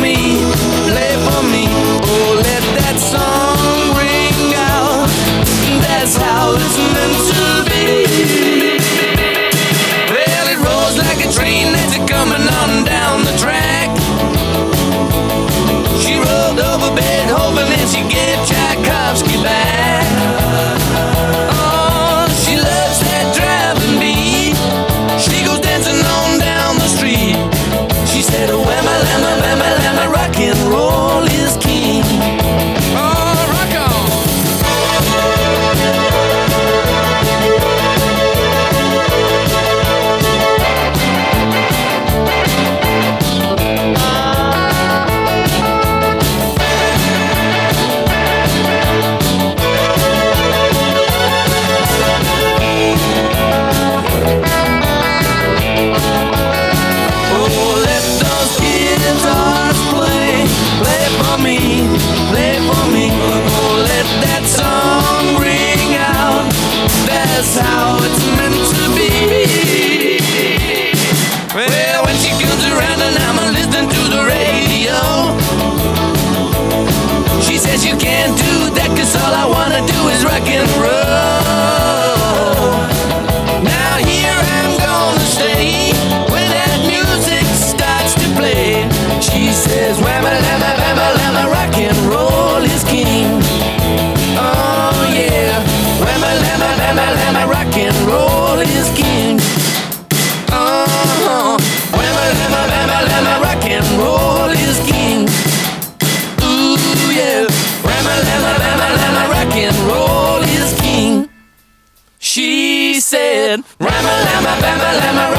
me, play for me. Oh, let that song ring out. That's how it's meant to be. Well, it rolls like a train that's coming on down the track. She rolled over Beethoven and she gave Tchaikovsky back. Oh, she loves that driving beat. She goes dancing on down the street. She said, oh, whamma, lamma, bamma, lamma, rock and roll is king. Oh, rock on. Play for me, oh, let that song ring out. That's how it's meant to be. Well, when she comes around and I'm listening to the radio, she says you can't do that 'cause all I wanna do is rock and roll. Now here I'm gonna stay when that music starts to play. She says, whamma, lamma, bamma, lamma, rock and roll is king. Oh yeah, whamma, lamma, bamma, lamma, rock and roll is king. Oh, whamma, lamma, bamma, lamma, rock and roll is king. Ooh yeah, whamma, lamma, bamma, lamma, rock and roll is king. She said, whamma, lamma, bamma, lamma,